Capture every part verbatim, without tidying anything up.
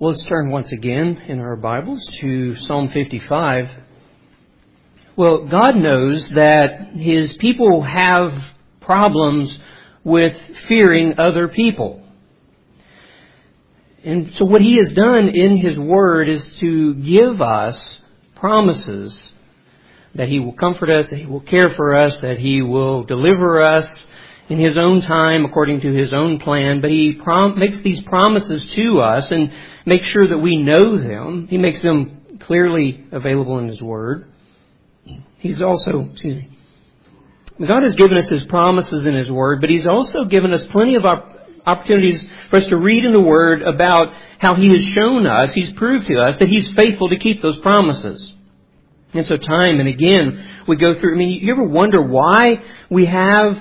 Well, let's turn once again in our Bibles to Psalm fifty-five. Well, God knows that His people have problems with fearing other people. And so what He has done in His Word is to give us promises that He will comfort us, that He will care for us, that He will deliver us in His own time according to His own plan. But He prom- makes these promises to us and makes sure that we know them. He makes them clearly available in His Word. He's also, excuse me, God has given us His promises in His Word, but He's also given us plenty of op- opportunities for us to read in the Word about how He has shown us, He's proved to us that He's faithful to keep those promises. And so time and again we go through, I mean, you ever wonder why we have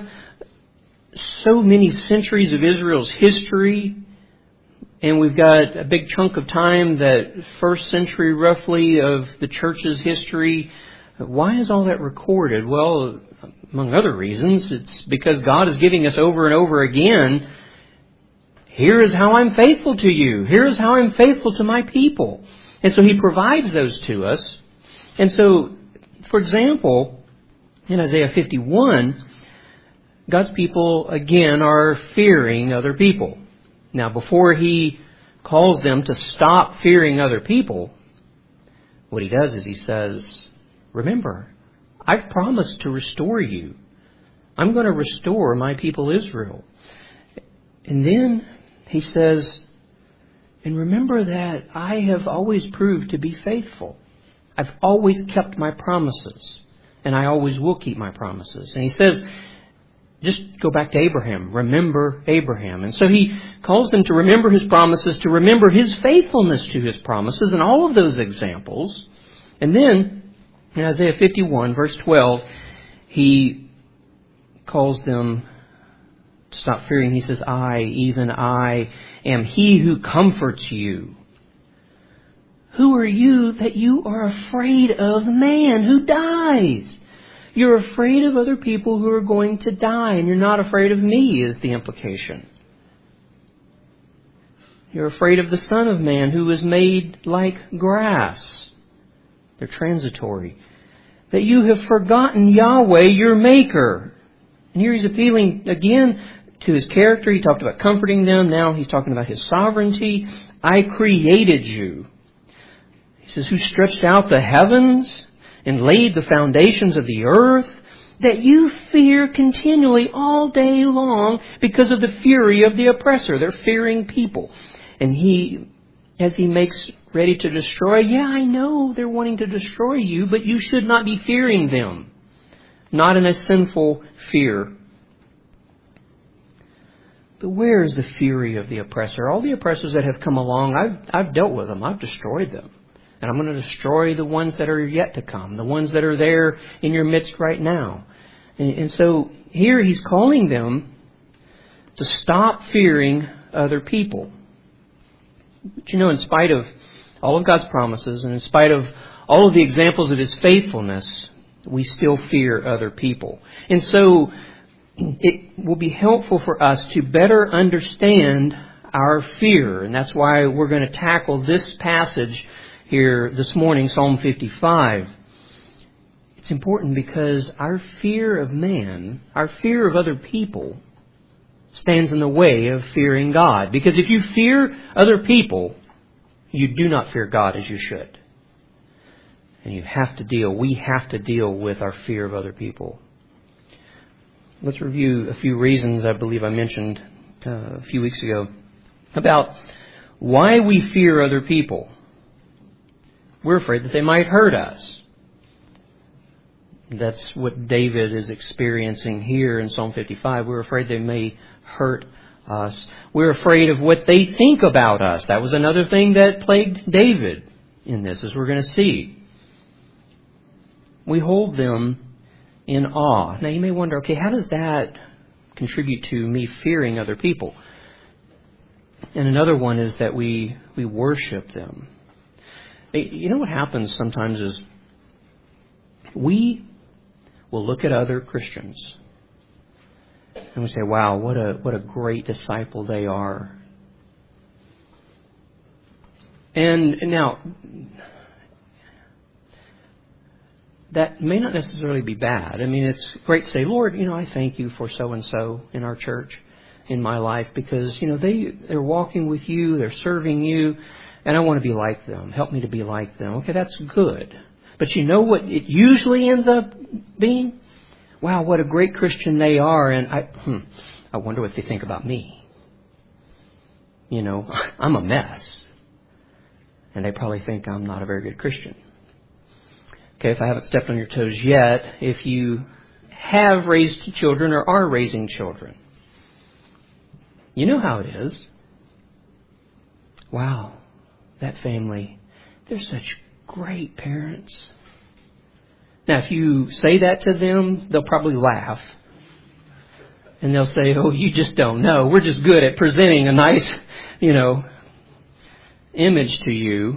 so many centuries of Israel's history, and we've got a big chunk of time, that first century roughly of the church's history? Why is all that recorded? Well, among other reasons, it's because God is giving us over and over again, here is how I'm faithful to you. Here is how I'm faithful to my people. And so He provides those to us. And so, for example, in Isaiah fifty-one, God's people, again, are fearing other people. Now, before He calls them to stop fearing other people, what He does is He says, remember, I've promised to restore you. I'm going to restore my people Israel. And then He says, and remember that I have always proved to be faithful. I've always kept my promises, and I always will keep my promises. And He says, just go back to Abraham. Remember Abraham. And so He calls them to remember His promises, to remember His faithfulness to His promises, and all of those examples. And then in Isaiah fifty-one, verse twelve, He calls them to stop fearing. He says, I, even I, am He who comforts you. Who are you that you are afraid of man who dies? You're afraid of other people who are going to die, and you're not afraid of me, is the implication. You're afraid of the Son of Man who is made like grass. They're transitory. That you have forgotten Yahweh, your Maker. And here He's appealing again to His character. He talked about comforting them. Now He's talking about His sovereignty. I created you. He says, who stretched out the heavens and laid the foundations of the earth, that you fear continually all day long because of the fury of the oppressor. They're fearing people. And He, as He makes ready to destroy, yeah, I know they're wanting to destroy you, but you should not be fearing them. Not in a sinful fear. But where is the fury of the oppressor? All the oppressors that have come along, I've, I've dealt with them. I've destroyed them. And I'm going to destroy the ones that are yet to come, the ones that are there in your midst right now. And, and so here He's calling them to stop fearing other people. But you know, in spite of all of God's promises and in spite of all of the examples of His faithfulness, we still fear other people. And so it will be helpful for us to better understand our fear. And that's why we're going to tackle this passage here this morning, Psalm fifty-five. It's important because our fear of man, our fear of other people, stands in the way of fearing God. Because if you fear other people, you do not fear God as you should. And you have to deal, we have to deal with our fear of other people. Let's review a few reasons I believe I mentioned uh, a few weeks ago about why we fear other people. We're afraid that they might hurt us. That's what David is experiencing here in Psalm fifty-five. We're afraid they may hurt us. We're afraid of what they think about us. That was another thing that plagued David in this, as we're going to see. We hold them in awe. Now you may wonder, okay, how does that contribute to me fearing other people? And another one is that we, we worship them. You know what happens sometimes is we will look at other Christians and we say, wow, what a what a great disciple they are. And now, that may not necessarily be bad. I mean, it's great to say, Lord, you know, I thank you for so-and-so in our church, in my life, because, you know, they, they're walking with you, they're serving you, and I want to be like them. Help me to be like them. Okay, that's good. But you know what it usually ends up being? Wow, what a great Christian they are, and I, hmm, I wonder what they think about me. You know, I'm a mess. And they probably think I'm not a very good Christian. Okay, if I haven't stepped on your toes yet, if you have raised children or are raising children, you know how it is. Wow, that family, they're such great parents. Now, if you say that to them, they'll probably laugh. And they'll say, oh, you just don't know. We're just good at presenting a nice, you know, image to you.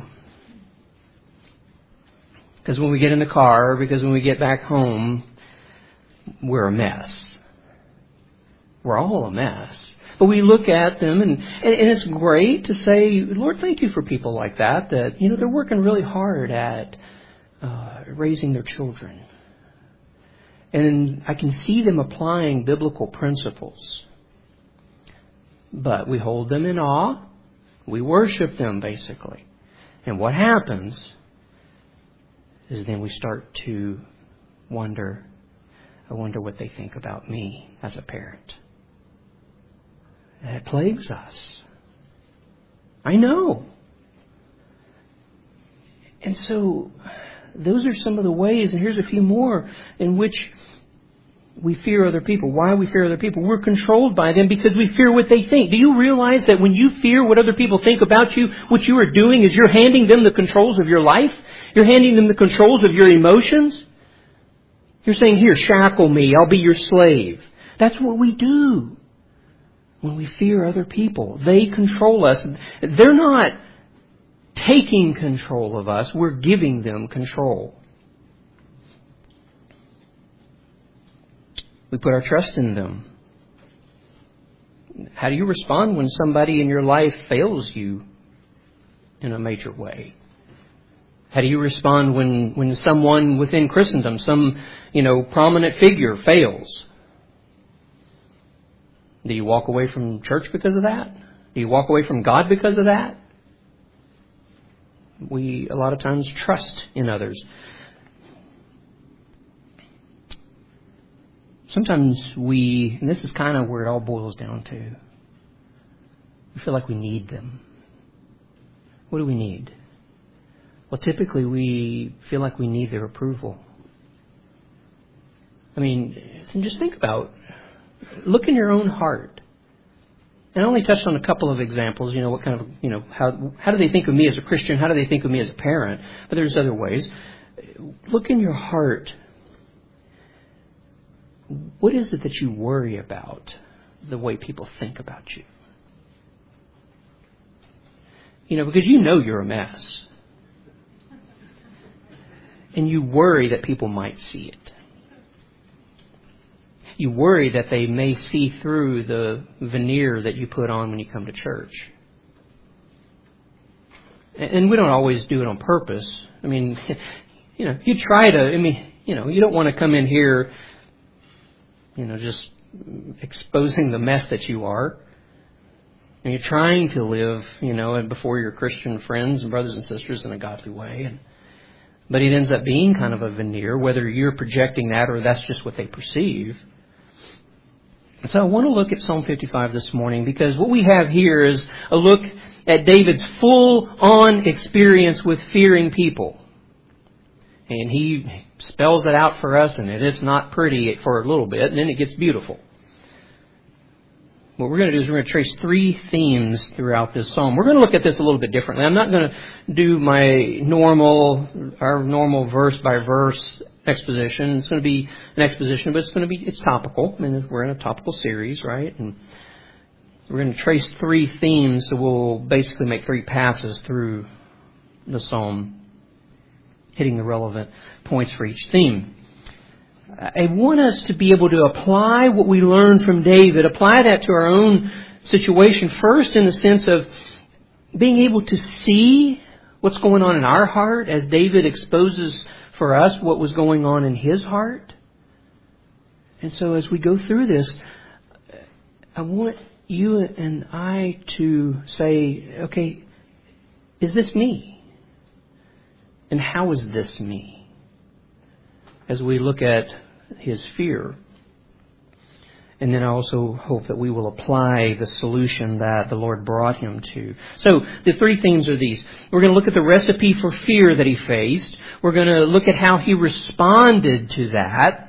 Because when we get in the car, because when we get back home, we're a mess. We're all a mess. But we look at them, and, and, and it's great to say, Lord, thank you for people like that, that, you know, they're working really hard at uh, raising their children. And I can see them applying biblical principles. But we hold them in awe. We worship them, basically. And what happens is then we start to wonder, I wonder what they think about me as a parent. That plagues us. I know. And so those are some of the ways, and here's a few more, in which we fear other people. Why we fear other people? We're controlled by them because we fear what they think. Do you realize that when you fear what other people think about you, what you are doing is you're handing them the controls of your life? You're handing them the controls of your emotions? You're saying, here, shackle me. I'll be your slave. That's what we do when we fear other people. They control us. They're not taking control of us. We're giving them control. We put our trust in them. How do you respond when somebody in your life fails you in a major way? How do you respond when, when someone within Christendom, some, you know, prominent figure fails? Do you walk away from church because of that? Do you walk away from God because of that? We, a lot of times, trust in others. Sometimes we, and this is kind of where it all boils down to, we feel like we need them. What do we need? Well, typically we feel like we need their approval. I mean, just think about, look in your own heart. And I only touched on a couple of examples, you know, what kind of, you know, how how do they think of me as a Christian? How do they think of me as a parent? But there's other ways. Look in your heart. What is it that you worry about, the way people think about you? You know, because you know you're a mess. And you worry that people might see it. You worry that they may see through the veneer that you put on when you come to church. And we don't always do it on purpose. I mean, you know, you try to, I mean, you know, you don't want to come in here, you know, just exposing the mess that you are. And you're trying to live, you know, and before your Christian friends and brothers and sisters in a godly way. And, but it ends up being kind of a veneer, whether you're projecting that or that's just what they perceive. And so I want to look at Psalm fifty-five this morning, because what we have here is a look at David's full-on experience with fearing people. And he spells it out for us, and it is not pretty for a little bit, and then it gets beautiful. What we're going to do is we're going to trace three themes throughout this psalm. We're going to look at this a little bit differently. I'm not going to do my normal, our normal verse by verse exposition. It's going to be an exposition, but it's going to be, it's topical. I mean, we're in a topical series, right? And we're going to trace three themes, so we'll basically make three passes through the psalm, hitting the relevant points for each theme. I want us to be able to apply what we learned from David, apply that to our own situation, first in the sense of being able to see what's going on in our heart as David exposes for us what was going on in his heart. And so as we go through this, I want you and I to say, okay, is this me? And how is this me? As we look at his fear. And then I also hope that we will apply the solution that the Lord brought him to. So the three themes are these. We're going to look at the recipe for fear that he faced. We're going to look at how he responded to that.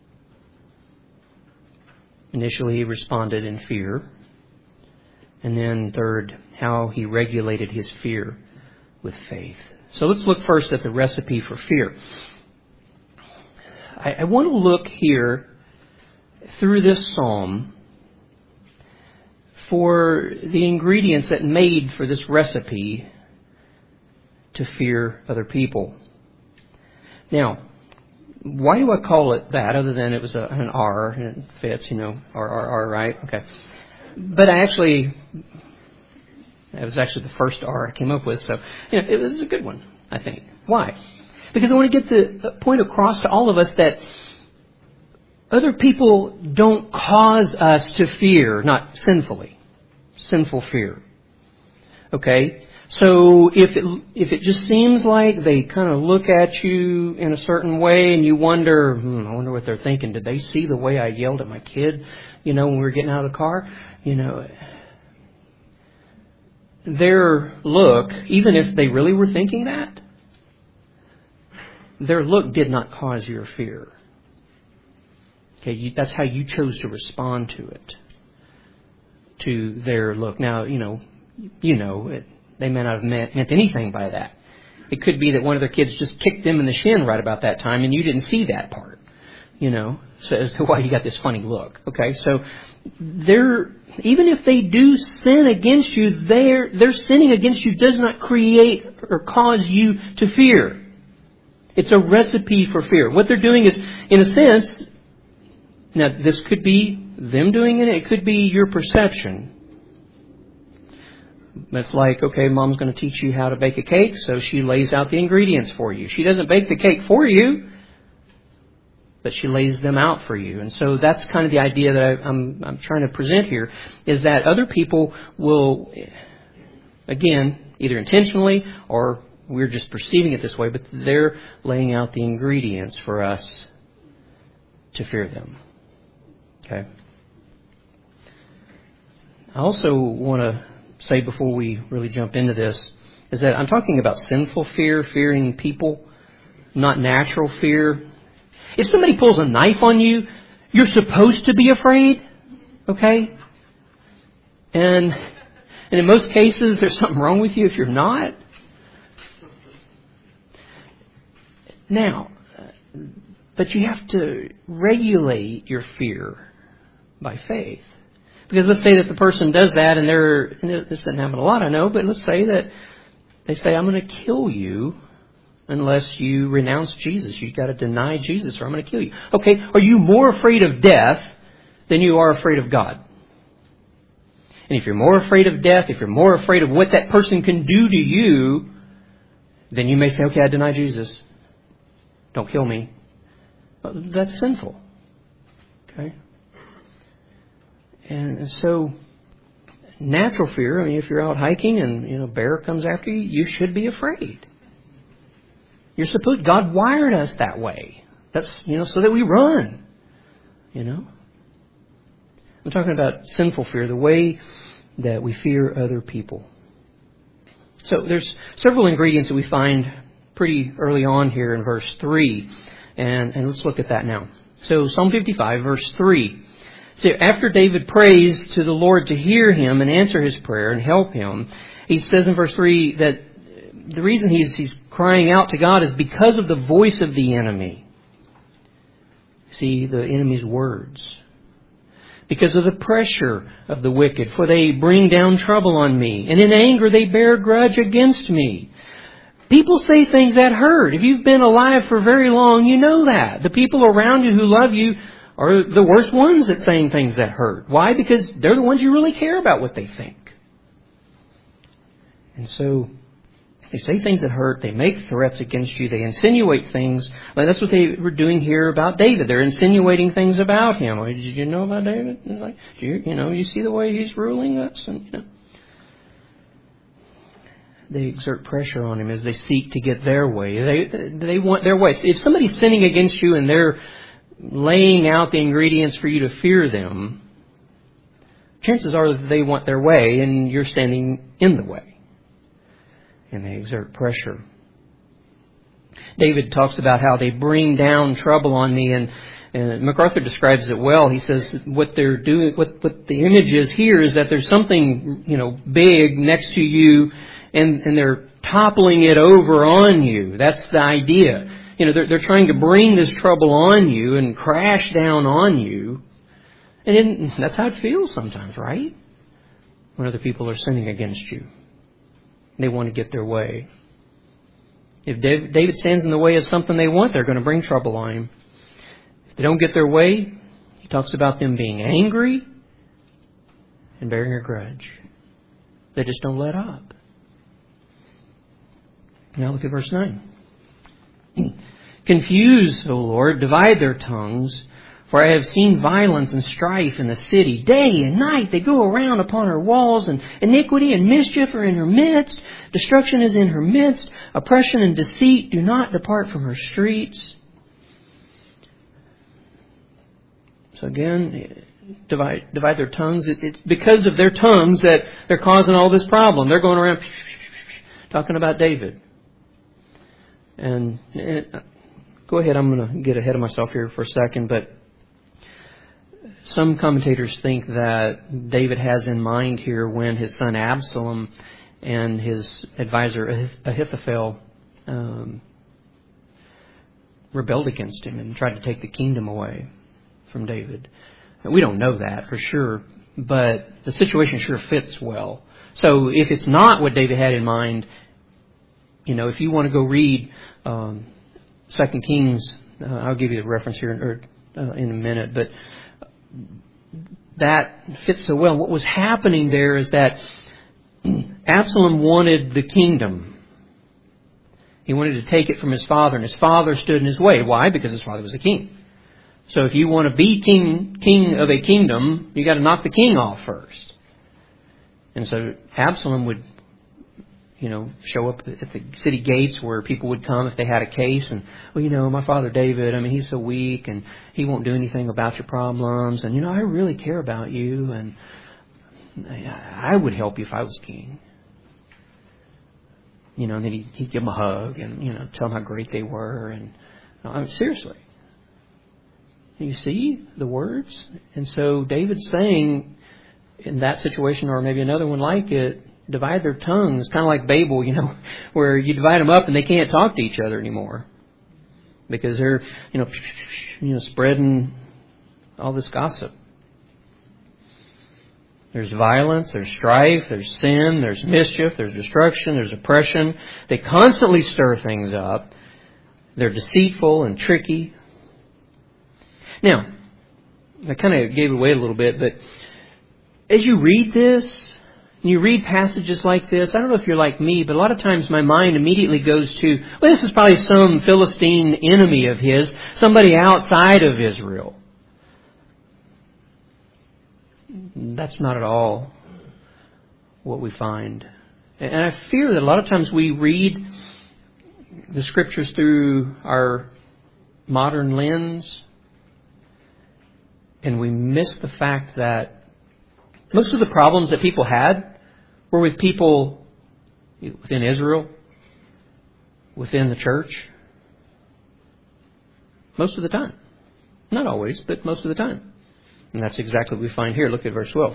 Initially, he responded in fear. And then third, how he regulated his fear with faith. So let's look first at the recipe for fear. I, I want to look here through this psalm for the ingredients that made for this recipe to fear other people. Now, why do I call it that other than it was a, an R and it fits, you know, R, R, R, right? Okay. But I actually, that was actually the first R I came up with, so you know, it was a good one, I think. Why? Because I want to get the point across to all of us that other people don't cause us to fear, not sinfully, sinful fear. Okay? So if it, if it just seems like they kind of look at you in a certain way and you wonder, hmm, I wonder what they're thinking. Did they see the way I yelled at my kid, you know, when we were getting out of the car? You know, their look, even if they really were thinking that, their look did not cause your fear. Okay, you, that's how you chose to respond to it, to their look. Now, you know, you know, it, they may not have meant, meant anything by that. It could be that one of their kids just kicked them in the shin right about that time, and you didn't see that part. You know, so as to why you got this funny look. Okay, so they're even if they do sin against you, their their sinning against you does not create or cause you to fear. It's a recipe for fear. What they're doing is, in a sense. Now, this could be them doing it. It could be your perception. It's like, okay, Mom's going to teach you how to bake a cake, so she lays out the ingredients for you. She doesn't bake the cake for you, but she lays them out for you. And so that's kind of the idea that I, I'm, I'm trying to present here, is that other people will, again, either intentionally or we're just perceiving it this way, but they're laying out the ingredients for us to fear them. Okay. I also want to say before we really jump into this is that I'm talking about sinful fear, fearing people, not natural fear. If somebody pulls a knife on you, you're supposed to be afraid. Okay? And, and in most cases, there's something wrong with you if you're not. Now, but you have to regulate your fear by faith. Because let's say that the person does that and they're, and this doesn't happen a lot, I know, but let's say that they say, I'm going to kill you unless you renounce Jesus. You've got to deny Jesus or I'm going to kill you. Okay, are you more afraid of death than you are afraid of God? And if you're more afraid of death, if you're more afraid of what that person can do to you, then you may say, okay, I deny Jesus. Don't kill me. That's sinful. Okay? And so, natural fear, I mean, if you're out hiking and, you know, a bear comes after you, you should be afraid. You're supposed, God wired us that way. That's, you know, so that we run. You know? I'm talking about sinful fear, the way that we fear other people. So there's several ingredients that we find pretty early on here in verse three. And, and let's look at that now. So Psalm fifty-five, verse three. So after David prays to the Lord to hear him and answer his prayer and help him, he says in verse three that the reason he's, he's crying out to God is because of the voice of the enemy. See, the enemy's words. Because of the pressure of the wicked, for they bring down trouble on me, and in anger they bear grudge against me. People say things that hurt. If you've been alive for very long, you know that. The people around you who love you are the worst ones at saying things that hurt. Why? Because they're the ones you really care about what they think. And so They say things that hurt. They make threats against you. They insinuate things. Like that's what they were doing here about David. They're insinuating things about him. Well, did you know about David? Like, you, you know, you see the way he's ruling us, and you know. They exert pressure on him as they seek to get their way. They they want their way. If somebody's sinning against you and they're laying out the ingredients for you to fear them, chances are that they want their way and you're standing in the way. And they exert pressure. David talks about how they bring down trouble on me, and, and MacArthur describes it well. He says what they're doing, what, what the image is here is that there's something, you know, big next to you, and, and they're toppling it over on you. That's the idea. You know, they're, they're trying to bring this trouble on you and crash down on you. And it, that's how it feels sometimes, right? When other people are sinning against you. They want to get their way. If David stands in the way of something they want, they're going to bring trouble on him. If they don't get their way, he talks about them being angry and bearing a grudge. They just don't let up. Now look at verse nine. Confuse, O Lord, divide their tongues, for I have seen violence and strife in the city. Day and night they go around upon her walls, and iniquity and mischief are in her midst. Destruction is in her midst. Oppression and deceit do not depart from her streets. So again, divide, divide their tongues. It, it's because of their tongues that they're causing all this problem. They're going around talking about David. And it, go ahead, I'm going to get ahead of myself here for a second, but some commentators think that David has in mind here when his son Absalom and his advisor Ahithophel um, rebelled against him and tried to take the kingdom away from David. We don't know that for sure, but the situation sure fits well. So if it's not what David had in mind, you know, if you want to go read um, Second Kings, uh, I'll give you the reference here in, or, uh, in a minute, but that fits so well. What was happening there is that Absalom wanted the kingdom. He wanted to take it from his father, and his father stood in his way. Why? Because his father was a king. So if you want to be king, king of a kingdom, you got to knock the king off first. And so Absalom would, you know, show up at the city gates where people would come if they had a case. And, well, you know, my father David, I mean, he's so weak and he won't do anything about your problems. And, you know, I really care about you and I would help you if I was king. You know, and then he'd, he'd give them a hug and, you know, tell them how great they were. And, I mean, seriously. You see the words? And so David's saying in that situation, or maybe another one like it, divide their tongues, kind of like Babel, you know, where you divide them up and they can't talk to each other anymore because they're, you know, you know, spreading all this gossip. There's violence, there's strife, there's sin, there's mischief, there's destruction, there's oppression. They constantly stir things up. They're deceitful and tricky. Now, I kind of gave it away a little bit, but as you read this, and you read passages like this, I don't know if you're like me, but a lot of times my mind immediately goes to, well, this is probably some Philistine enemy of his, somebody outside of Israel. That's not at all what we find. And I fear that a lot of times we read the Scriptures through our modern lens, and we miss the fact that most of the problems that people had were with people within Israel, within the church. Most of the time. Not always, but most of the time. And that's exactly what we find here. Look at verse twelve.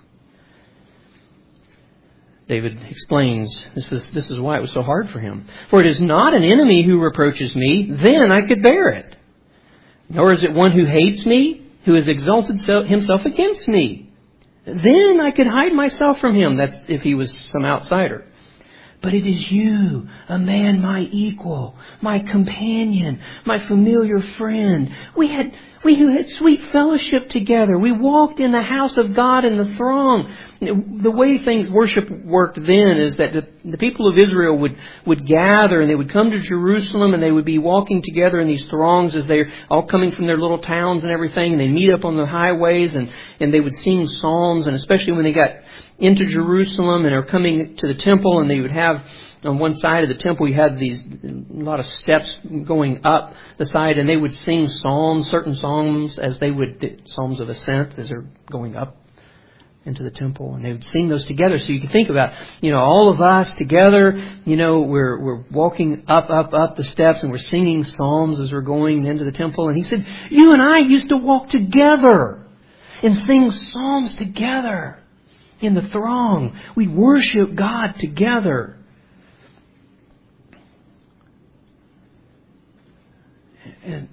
David explains, this is, this is why it was so hard for him. For it is not an enemy who reproaches me, then I could bear it. Nor is it one who hates me, who has exalted himself against me. Then I could hide myself from him. That's if he was some outsider. But it is you, a man my equal, my companion, my familiar friend. We had We who had sweet fellowship together. We walked in the house of God in the throng. The way things worship worked then is that the, the people of Israel would, would gather and they would come to Jerusalem and they would be walking together in these throngs as they're all coming from their little towns and everything. And they meet up on the highways and, and they would sing psalms. And especially when they got into Jerusalem and are coming to the temple, and they would have on one side of the temple, you had these a lot of steps going up the side, and they would sing psalms, certain psalms as they would, psalms of ascent as they're going up into the temple, and they would sing those together. So you can think about, you know, all of us together, you know, we're we're walking up, up, up the steps, and we're singing psalms as we're going into the temple. And he said, you and I used to walk together and sing psalms together in the throng. We worship God together. And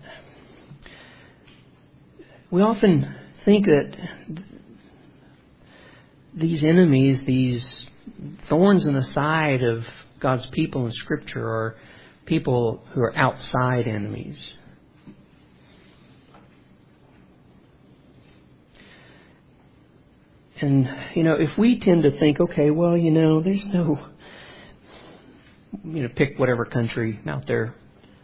we often think that these enemies, these thorns in the side of God's people in Scripture, are people who are outside enemies. And, you know, if we tend to think, okay, well, you know, there's no, you know, pick whatever country out there.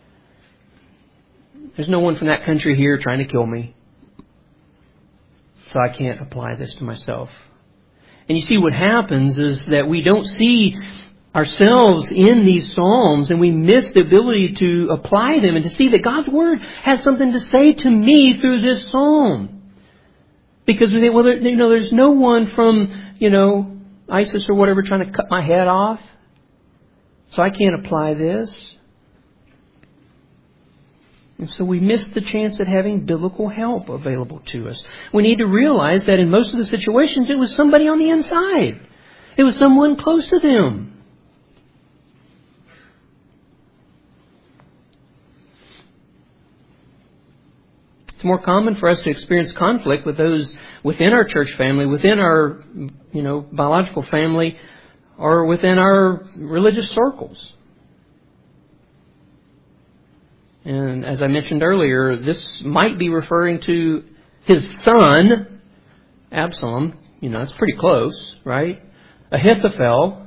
There's no one from that country here trying to kill me, so I can't apply this to myself. And you see, what happens is that we don't see ourselves in these psalms, and we miss the ability to apply them and to see that God's Word has something to say to me through this psalm. Because we think, well, there, you know, there's no one from, you know, ISIS or whatever trying to cut my head off, so I can't apply this. And so we miss the chance at having biblical help available to us. We need to realize that in most of the situations, it was somebody on the inside. It was someone close to them. It's more common for us to experience conflict with those within our church family, within our, you know, biological family, or within our religious circles. And as I mentioned earlier, this might be referring to his son, Absalom. You know, it's pretty close, right? Ahithophel,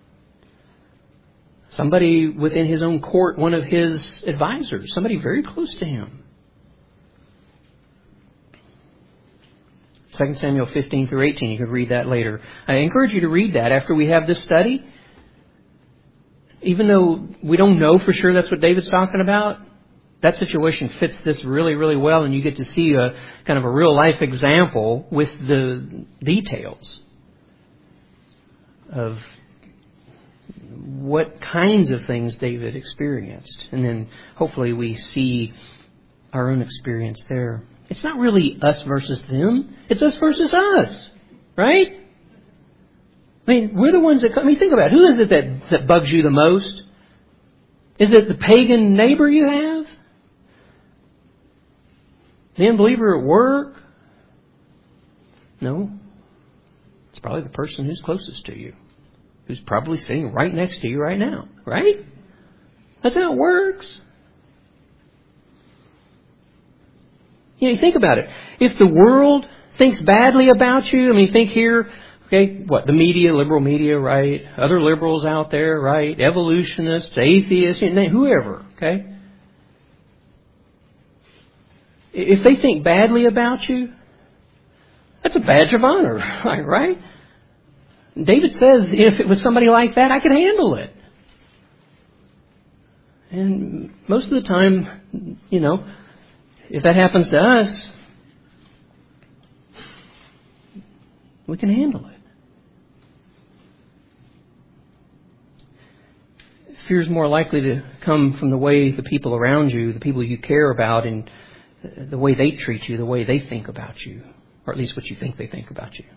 somebody within his own court, one of his advisors, somebody very close to him. Second Samuel fifteen through eighteen, you can read that later. I encourage you to read that after we have this study. Even though we don't know for sure that's what David's talking about, that situation fits this really, really well, and you get to see a kind of a real life example with the details of what kinds of things David experienced. And then hopefully we see our own experience there. It's not really us versus them. It's us versus us. Right? I mean, we're the ones that come. I mean, think about it. Who is it that, that bugs you the most? Is it the pagan neighbor you have? The unbeliever at work? No. It's probably the person who's closest to you, who's probably sitting right next to you right now. Right? That's how it works. You know, you think about it. If the world thinks badly about you, I mean, think here, okay, what, the media, liberal media, right? Other liberals out there, right? Evolutionists, atheists, whoever, okay? If they think badly about you, that's a badge of honor, right? David says, if it was somebody like that, I could handle it. And most of the time, you know, if that happens to us, we can handle it. Fear is more likely to come from the way the people around you, the people you care about, and the way they treat you, the way they think about you, or at least what you think they think about you.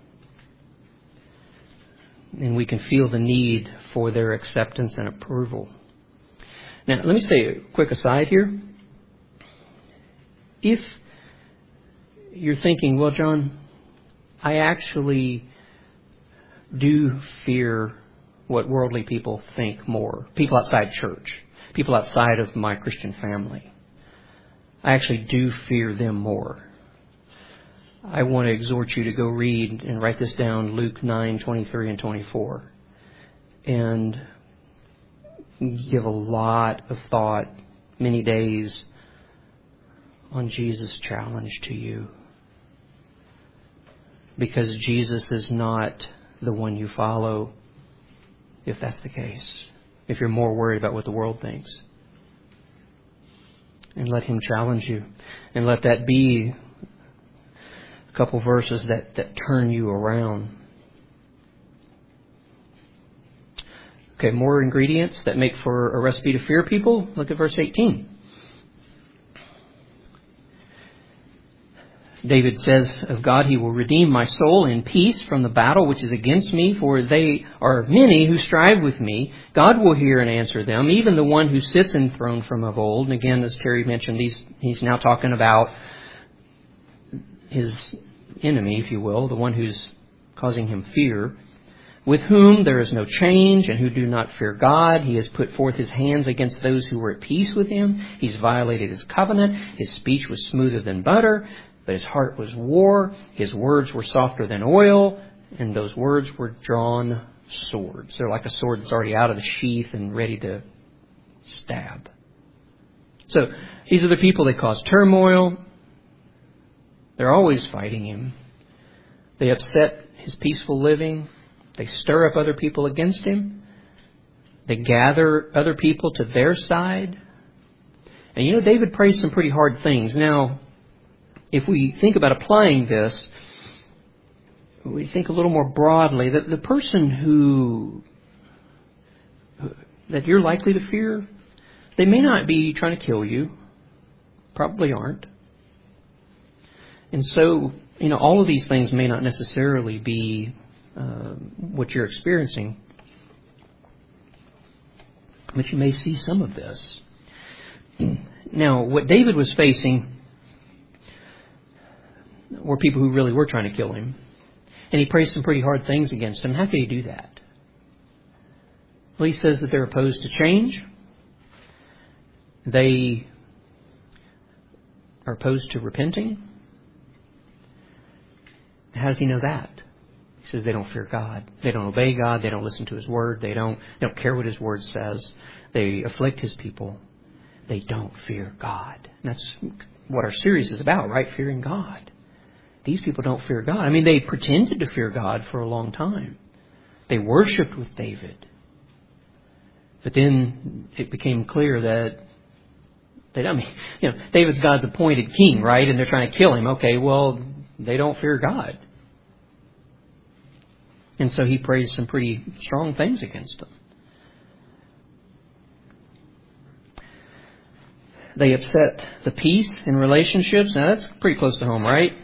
And we can feel the need for their acceptance and approval. Now, let me say a quick aside here. If you're thinking, well, John, I actually do fear what worldly people think more, people outside church, people outside of my Christian family, I actually do fear them more. I want to exhort you to go read and write this down, Luke nine, twenty-three and twenty-four. And give a lot of thought, many days, on Jesus' challenge to you. Because Jesus is not the one you follow, if that's the case. If you're more worried about what the world thinks. And let Him challenge you. And let that be a couple verses that, that turn you around. Okay, more ingredients that make for a recipe to fear people. Look at verse eighteen. David says of God, He will redeem my soul in peace from the battle which is against me, for they are many who strive with me. God will hear and answer them, even the one who sits enthroned from of old. And again, as Terry mentioned, he's, he's now talking about his enemy, if you will, the one who's causing him fear, with whom there is no change and who do not fear God. He has put forth His hands against those who were at peace with Him. He's violated His covenant. His speech was smoother than butter, but His heart was war. His words were softer than oil, and those words were drawn swords. They're like a sword that's already out of the sheath and ready to stab. So these are the people that cause turmoil. They're always fighting Him. They upset His peaceful living. They stir up other people against Him. They gather other people to their side. And you know, David prays some pretty hard things. Now, if we think about applying this, we think a little more broadly that the person who that you're likely to fear, they may not be trying to kill you. Probably aren't. And so, you know, all of these things may not necessarily be uh, what you're experiencing. But you may see some of this. Now, what David was facing were people who really were trying to kill him. And he prays some pretty hard things against them. How could he do that? Well, he says that they're opposed to change. They are opposed to repenting. How does he know that? He says they don't fear God. They don't obey God. They don't listen to His word. They don't, they don't care what His word says. They afflict His people. They don't fear God. And that's what our series is about, right? Fearing God. These people don't fear God. I mean, they pretended to fear God for a long time. They worshipped with David. But then it became clear that they, I mean, you know, David's God's appointed king, right? And they're trying to kill him. Okay, well, they don't fear God. And so he prays some pretty strong things against them. They upset the peace in relationships. Now, that's pretty close to home, right?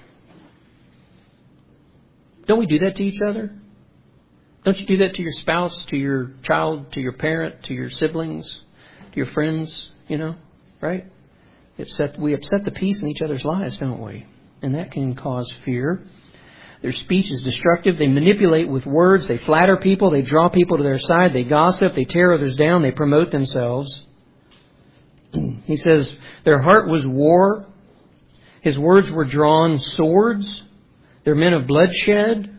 Don't we do that to each other? Don't you do that to your spouse, to your child, to your parent, to your siblings, to your friends, you know, right? Upset, we upset the peace in each other's lives, don't we? And that can cause fear. Their speech is destructive. They manipulate with words. They flatter people. They draw people to their side. They gossip. They tear others down. They promote themselves. He says their heart was war. His words were drawn swords. They're men of bloodshed.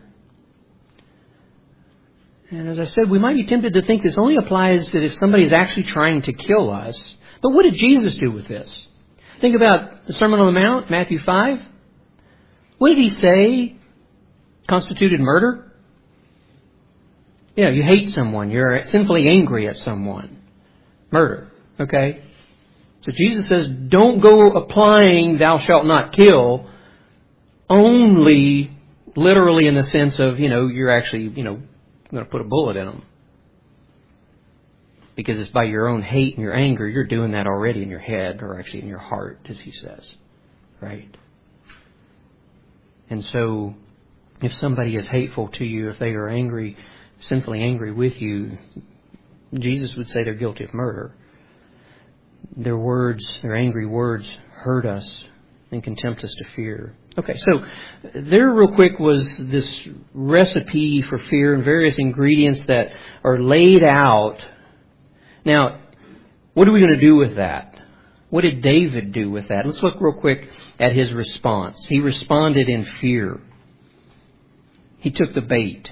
And as I said, we might be tempted to think this only applies that if somebody is actually trying to kill us. But what did Jesus do with this? Think about the Sermon on the Mount, Matthew five. What did He say constituted murder? Yeah, you hate someone. You're sinfully angry at someone. Murder. Okay? So Jesus says, don't go applying thou shalt not kill only literally in the sense of, you know, you're actually, you know, going to put a bullet in them. Because it's by your own hate and your anger, you're doing that already in your head, or actually in your heart, as he says. Right? And so, if somebody is hateful to you, if they are angry, sinfully angry with you, Jesus would say they're guilty of murder. Their words, their angry words, hurt us and can tempt us to fear. Okay, so there real quick was this recipe for fear and various ingredients that are laid out. Now, what are we going to do with that? What did David do with that? Let's look real quick at his response. He responded in fear. He took the bait.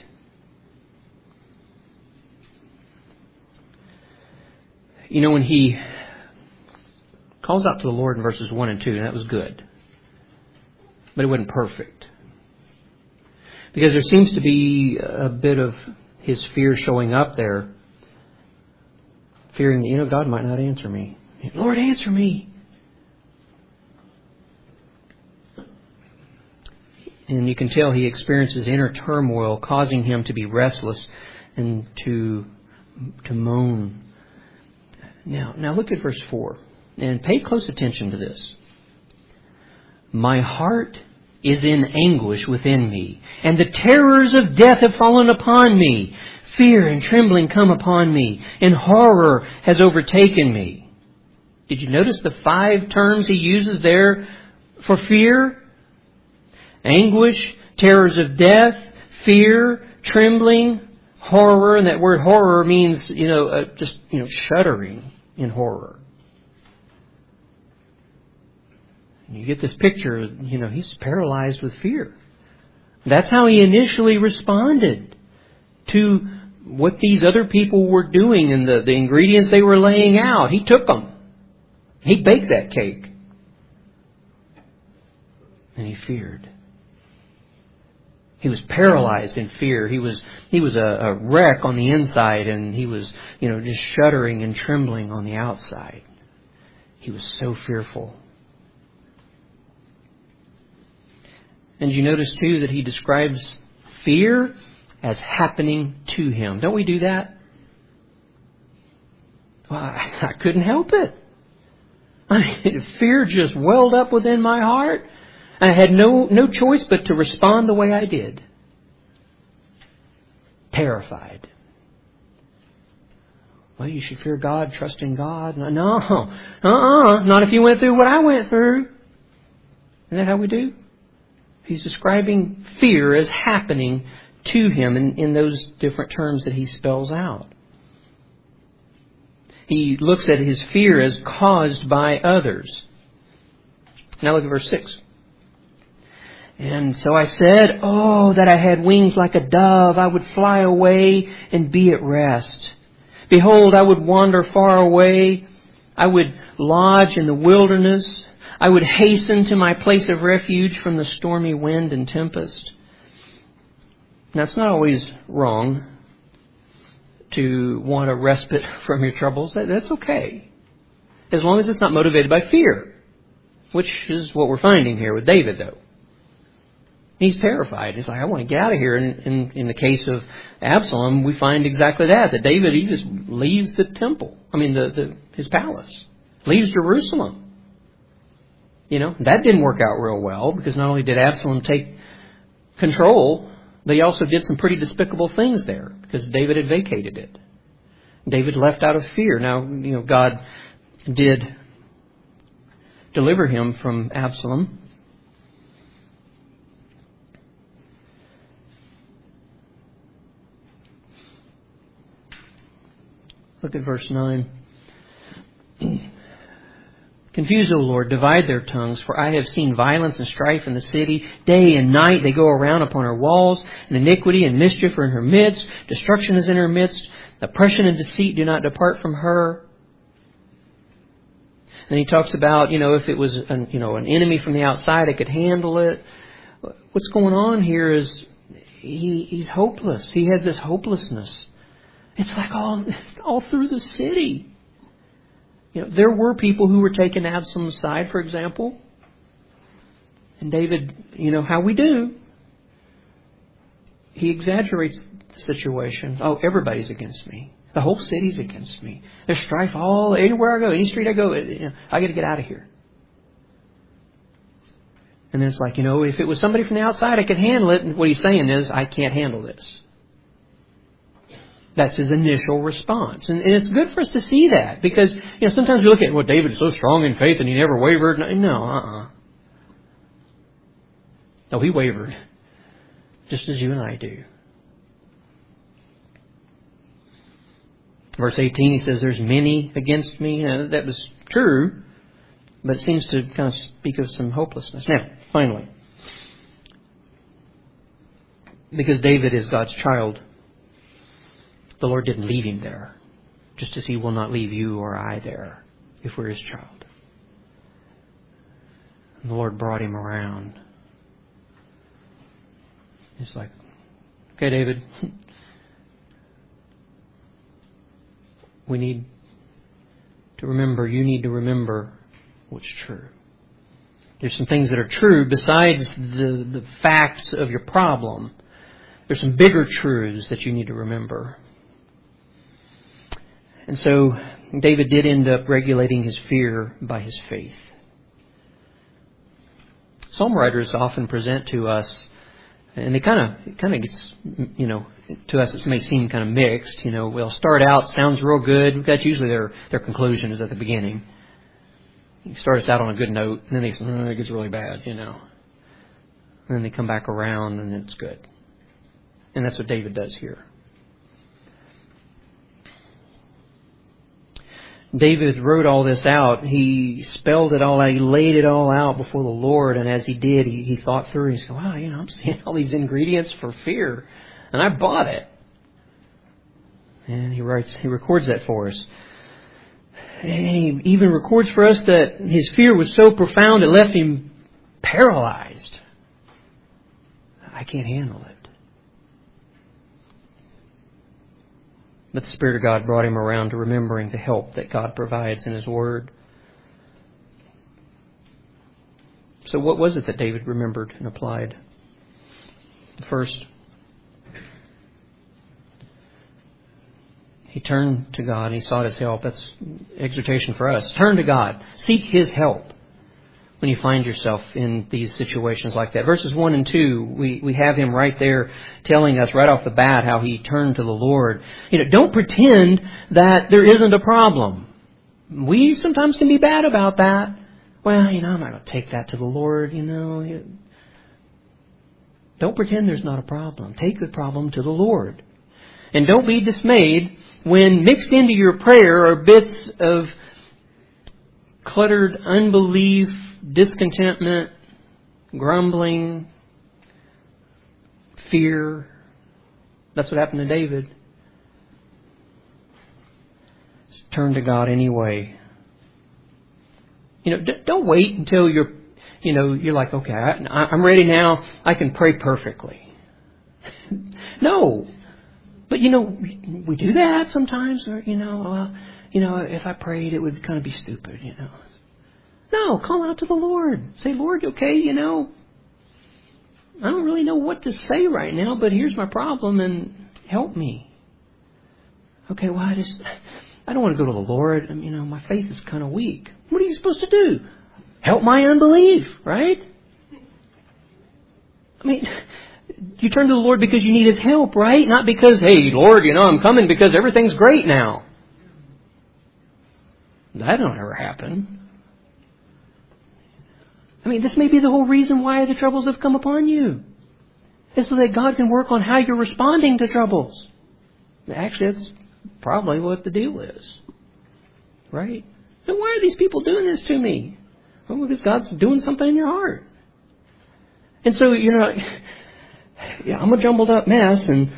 You know, when he calls out to the Lord in verses one and two, and that was good. But it wasn't perfect. Because there seems to be a bit of his fear showing up there. Fearing that, you know, God might not answer me. Lord, answer me. And you can tell he experiences inner turmoil, causing him to be restless and to, to moan. Now, now look at verse four. And pay close attention to this. My heart is in anguish within me, and the terrors of death have fallen upon me. Fear and trembling come upon me, and horror has overtaken me. Did you notice the five terms he uses there for fear? Anguish, terrors of death, fear, trembling, horror. And that word horror means, you know, uh, just, you know, shuddering in horror. You get this picture, you know, he's paralyzed with fear. That's how he initially responded to what these other people were doing and the, the ingredients they were laying out. He took them. He baked that cake. And he feared. He was paralyzed in fear. He was he was a, a wreck on the inside, and he was, you know, just shuddering and trembling on the outside. He was so fearful. And you notice too that he describes fear as happening to him. Don't we do that? Well, I, I couldn't help it. I mean, fear just welled up within my heart. I had no, no choice but to respond the way I did. Terrified. Well, you should fear God, trust in God. No, uh-uh, not if you went through what I went through. Isn't that how we do? He's describing fear as happening to him in, in those different terms that he spells out. He looks at his fear as caused by others. Now look at verse six. And so I said, oh, that I had wings like a dove, I would fly away and be at rest. Behold, I would wander far away. I would lodge in the wilderness. I would hasten to my place of refuge from the stormy wind and tempest. Now, it's not always wrong to want a respite from your troubles. That's okay. As long as it's not motivated by fear, which is what we're finding here with David, though. He's terrified. He's like, I want to get out of here. And in, in the case of Absalom, we find exactly that. That David, he just leaves the temple. I mean, the, the his palace. Leaves Jerusalem. You know, that didn't work out real well, because not only did Absalom take control, but he also did some pretty despicable things there, because David had vacated it. David left out of fear. Now, you know, God did deliver him from Absalom. Look at verse nine. Confuse, O Lord, divide their tongues, for I have seen violence and strife in the city. Day and night they go around upon her walls, and iniquity and mischief are in her midst. Destruction is in her midst. Oppression and deceit do not depart from her. And he talks about, you know, if it was an, you know, an enemy from the outside, I could handle it. What's going on here is he, he's hopeless. He has this hopelessness. It's like all, all through the city. You know, there were people who were taking Absalom's side, for example. And David, you know how we do. He exaggerates the situation. Oh, everybody's against me. The whole city's against me. There's strife all, anywhere I go, any street I go, you know, I got to get out of here. And then it's like, you know, if it was somebody from the outside, I could handle it. And what he's saying is, I can't handle this. That's his initial response. And, and it's good for us to see that, because, you know, sometimes we look at, well, David is so strong in faith and he never wavered. No, uh-uh. No, he wavered. Just as you and I do. Verse eighteen, he says, there's many against me. Now, that was true. But it seems to kind of speak of some hopelessness. Now, finally, because David is God's child, the Lord didn't leave him there, just as He will not leave you or I there if we're His child. And the Lord brought him around. It's like, okay, David, we need to remember, you need to remember what's true. There's some things that are true besides the, the facts of your problem. There's some bigger truths that you need to remember. And so David did end up regulating his fear by his faith. Psalm writers often present to us, and they kind of, it kind of gets, you know, to us it may seem kind of mixed. You know, they'll start out, sounds real good. That's usually their, their conclusion is at the beginning. You start us out on a good note, and then they say, oh, it gets really bad, you know. And then they come back around, and it's good. And that's what David does here. David wrote all this out. He spelled it all out. He laid it all out before the Lord. And as he did, he, he thought through. He said, wow, you know, I'm seeing all these ingredients for fear. And I bought it. And he writes, he records that for us. And he even records for us that his fear was so profound it left him paralyzed. I can't handle it. But the Spirit of God brought him around to remembering the help that God provides in His Word. So what was it that David remembered and applied? First, he turned to God and he sought His help. That's exhortation for us. Turn to God. Seek His help when you find yourself in these situations like that. Verses one and two, we, we have him right there telling us right off the bat how he turned to the Lord. You know, don't pretend that there isn't a problem. We sometimes can be bad about that. Well, you know, I'm not going to take that to the Lord, you know. Don't pretend there's not a problem. Take the problem to the Lord. And don't be dismayed when mixed into your prayer are bits of cluttered unbelief, discontentment, grumbling, fear. That's what happened to David. Just turn to God anyway. You know, d- don't wait until you're, you know, you're like, okay, I, I'm ready now. I can pray perfectly. No, but you know, we, we do that sometimes. Or you know, well, you know, if I prayed, it would kind of be stupid. You know. No, call out to the Lord. Say, Lord, okay, you know, I don't really know what to say right now, but here's my problem and help me. Okay, well, I just, I don't want to go to the Lord. I mean, you know, my faith is kind of weak. What are you supposed to do? Help my unbelief, right? I mean, you turn to the Lord because you need His help, right? Not because, hey, Lord, you know, I'm coming because everything's great now. That don't ever happen. I mean, this may be the whole reason why the troubles have come upon you. It's so that God can work on how you're responding to troubles. Actually, that's probably what the deal is. Right? And why are these people doing this to me? Well, because God's doing something in your heart. And so, you know, yeah, I'm a jumbled up mess and,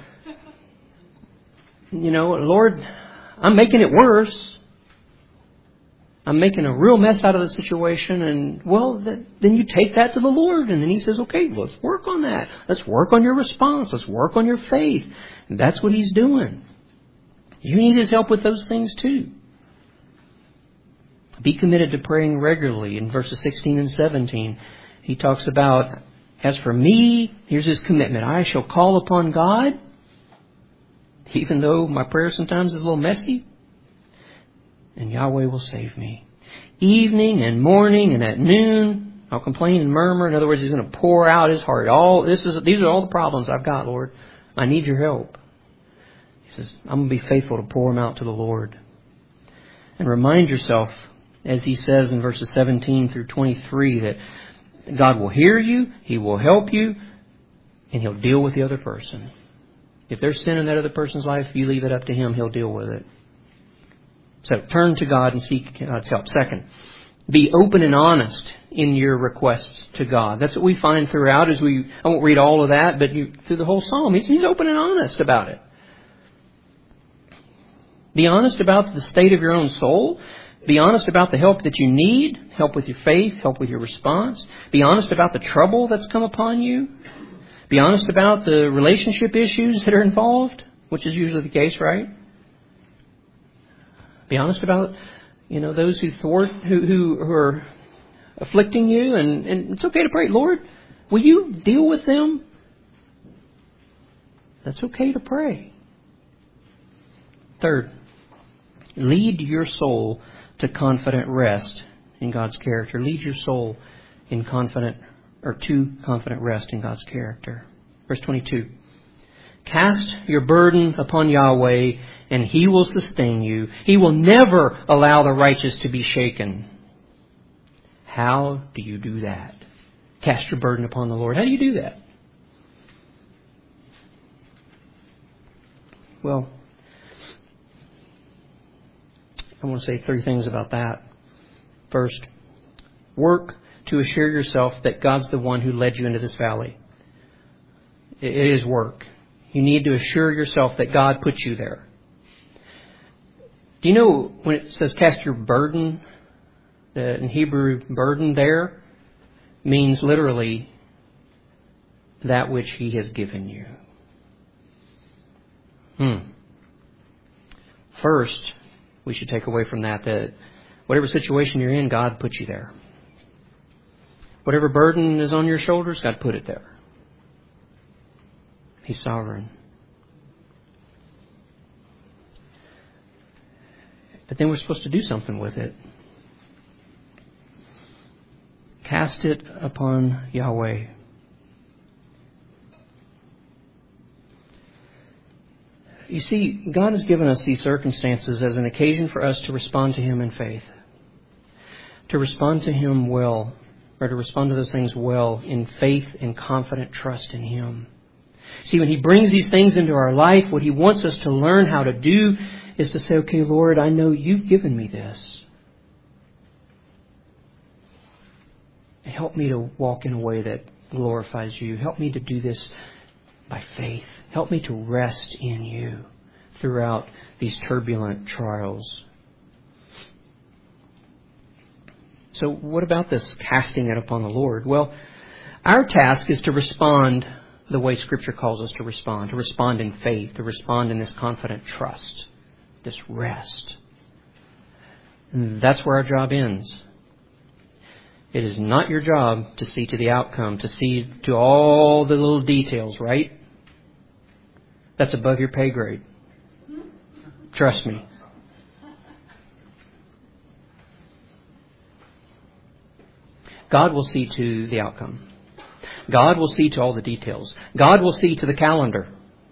you know, Lord, I'm making it worse. I'm making a real mess out of the situation, and, well, then you take that to the Lord, and then He says, okay, let's work on that. Let's work on your response. Let's work on your faith. And that's what He's doing. You need His help with those things too. Be committed to praying regularly. In verses sixteen and seventeen, he talks about, as for me, here's his commitment. I shall call upon God, even though my prayer sometimes is a little messy. And Yahweh will save me. Evening and morning and at noon, I'll complain and murmur. In other words, He's going to pour out His heart. All this is these are all the problems I've got, Lord. I need your help. He says, I'm going to be faithful to pour them out to the Lord. And remind yourself, as he says in verses seventeen through twenty-three, that God will hear you, He will help you, and He'll deal with the other person. If there's sin in that other person's life, you leave it up to Him. He'll deal with it. So turn to God and seek God's help. Second, Be open and honest in your requests to God. That's what we find throughout as we, I won't read all of that, but you, through the whole psalm, he's, he's open and honest about it. Be honest about the state of your own soul. Be honest about the help that you need, help with your faith, help with your response. Be honest about the trouble that's come upon you. Be honest about the relationship issues that are involved, which is usually the case, right? Be honest about, you know, those who thwart, who, who, who are afflicting you. And, and it's okay to pray, Lord, will you deal with them? That's okay to pray. Third, lead your soul to confident rest in God's character. Lead your soul in confident, or to confident rest in God's character. Verse twenty-two. Cast your burden upon Yahweh, and He will sustain you. He will never allow the righteous to be shaken. How do you do that? Cast your burden upon the Lord. How do you do that? Well, I want to say three things about that. First, work to assure yourself that God's the one who led you into this valley. It is work. You need to assure yourself that God put you there. Do you know when it says cast your burden, the, in Hebrew, burden there means literally that which He has given you. Hmm. First, we should take away from that that whatever situation you're in, God put you there. Whatever burden is on your shoulders, God put it there. He's sovereign. But then we're supposed to do something with it. Cast it upon Yahweh. You see, God has given us these circumstances as an occasion for us to respond to Him in faith. To respond to Him well, or to respond to those things well in faith and confident trust in Him. See, when He brings these things into our life, what He wants us to learn how to do is to say, okay, Lord, I know You've given me this. Help me to walk in a way that glorifies You. Help me to do this by faith. Help me to rest in You throughout these turbulent trials. So what about this casting it upon the Lord? Well, our task is to respond the way Scripture calls us to respond, to respond in faith, to respond in this confident trust, this rest. And that's where our job ends. It is not your job to see to the outcome, to see to all the little details, right? That's above your pay grade. Trust me. God will see to the outcome. God will see to all the details. God will see to the calendar.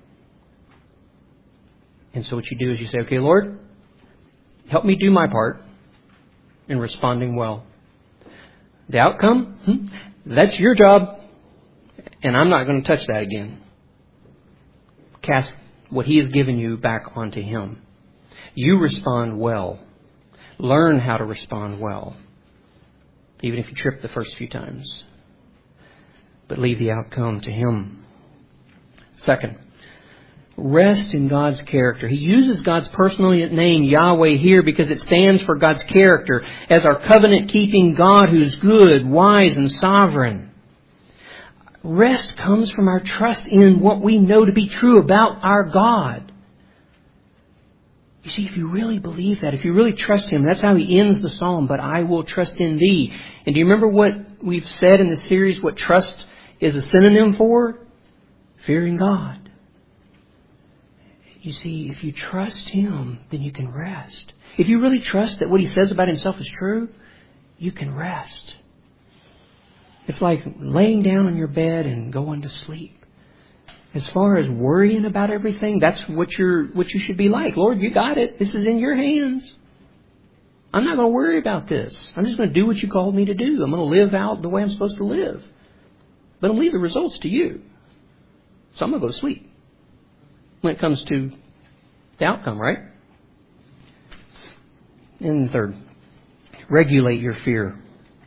And so what you do is you say, okay, Lord, help me do my part in responding well. The outcome, hmm, that's your job, and I'm not going to touch that again. Cast what He has given you back onto Him. You respond well. Learn how to respond well, even if you trip the first few times. But leave the outcome to Him. Second, rest in God's character. He uses God's personal name, Yahweh, here because it stands for God's character as our covenant-keeping God who's good, wise, and sovereign. Rest comes from our trust in what we know to be true about our God. You see, if you really believe that, if you really trust Him, that's how He ends the psalm, but I will trust in Thee. And do you remember what we've said in the series, what trust is a synonym for? Fearing God. You see, if you trust Him, then you can rest. If you really trust that what He says about Himself is true, you can rest. It's like laying down on your bed and going to sleep. As far as worrying about everything, that's what you're, what you should be like. Lord, You got it. This is in Your hands. I'm not going to worry about this. I'm just going to do what You called me to do. I'm going to live out the way I'm supposed to live. But I'm going to leave the results to You. So I'm going to go to sleep when it comes to the outcome, right? And third, Regulate your fear.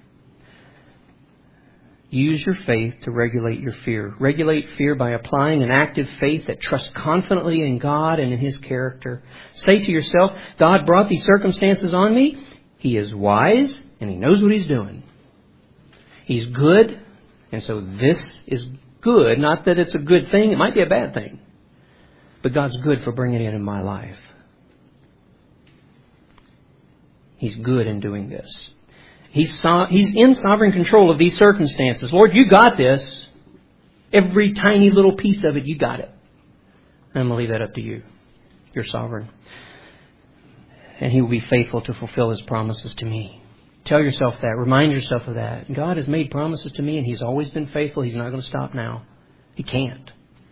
Use your faith to regulate your fear. Regulate fear by applying an active faith that trusts confidently in God and in His character. Say to yourself, God brought these circumstances on me. He is wise and He knows what He's doing. He's good, and so this is good. Not that it's a good thing. It might be a bad thing. But God's good for bringing it in my life. He's good in doing this. He's, so, he's in sovereign control of these circumstances. Lord, you got this. Every tiny little piece of it, you got it. And I'm going to leave that up to you. You're sovereign. And He will be faithful to fulfill His promises to me. Tell yourself that. Remind yourself of that. God has made promises to me and He's always been faithful. He's not going to stop now. He can't.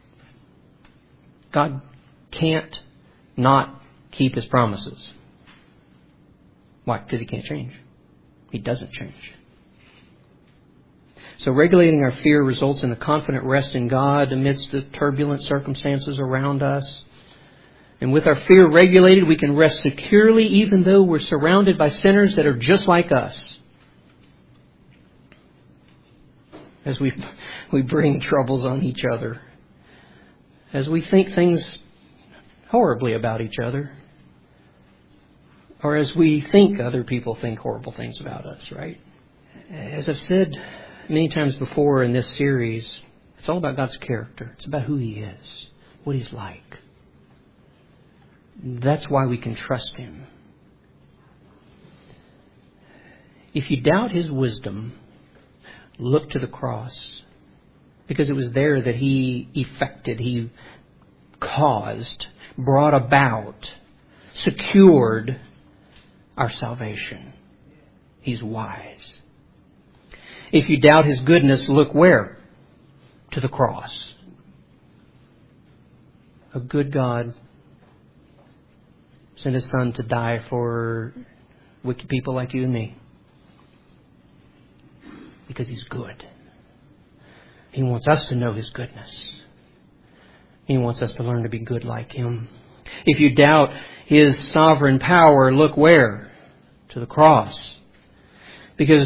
God can't not keep His promises. Why? Because He can't change. He doesn't change. So regulating our fear results in a confident rest in God amidst the turbulent circumstances around us. And with our fear regulated, we can rest securely even though we're surrounded by sinners that are just like us. As we, we bring troubles on each other. As we think things horribly about each other. Or as we think other people think horrible things about us, right? As I've said many times before in this series, it's all about God's character. It's about who He is, what He's like. That's why we can trust Him. If you doubt His wisdom, look to the cross. Because it was there that He effected, He caused, brought about, secured our salvation. He's wise. If you doubt His goodness, look where? To the cross. A good God sent His Son to die for wicked people like you and me. Because He's good. He wants us to know His goodness. He wants us to learn to be good like Him. If you doubt His sovereign power, look where? To the cross. Because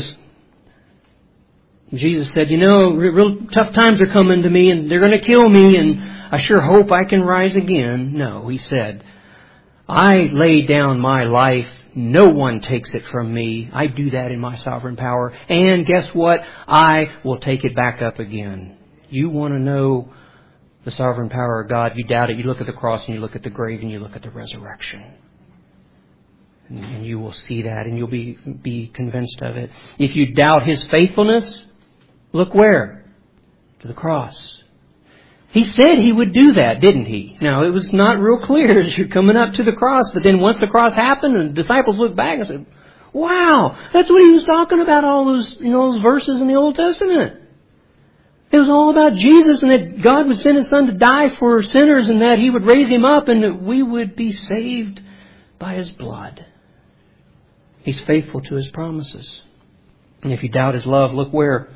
Jesus said, you know, real tough times are coming to me and they're going to kill me and I sure hope I can rise again. No, He said, I lay down my life. No one takes it from me. I do that in my sovereign power. And guess what? I will take it back up again. You want to know the sovereign power of God? You doubt it. You look at the cross and you look at the grave and you look at the resurrection. And you will see that and you'll be, be convinced of it. If you doubt His faithfulness, look where? To the cross. He said He would do that, didn't He? Now, it was not real clear as you're coming up to the cross. But then once the cross happened, the disciples looked back and said, wow, that's what He was talking about, all those, you know, those verses in the Old Testament. It was all about Jesus and that God would send His Son to die for sinners and that He would raise Him up and that we would be saved by His blood. He's faithful to His promises. And if you doubt His love, look where?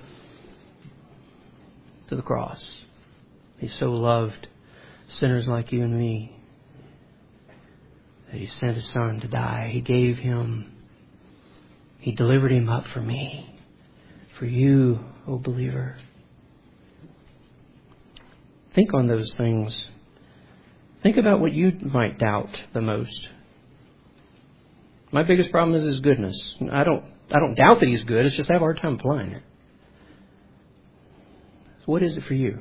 To the cross. He so loved sinners like you and me that He sent His Son to die. He gave Him. He delivered Him up for me. For you, O believer. Think on those things. Think about what you might doubt the most. My biggest problem is His goodness. I don't I don't doubt that He's good. It's just I have a hard time applying it. So what is it for you?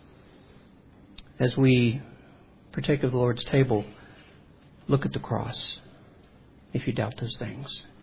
As we partake of the Lord's table, look at the cross if you doubt those things.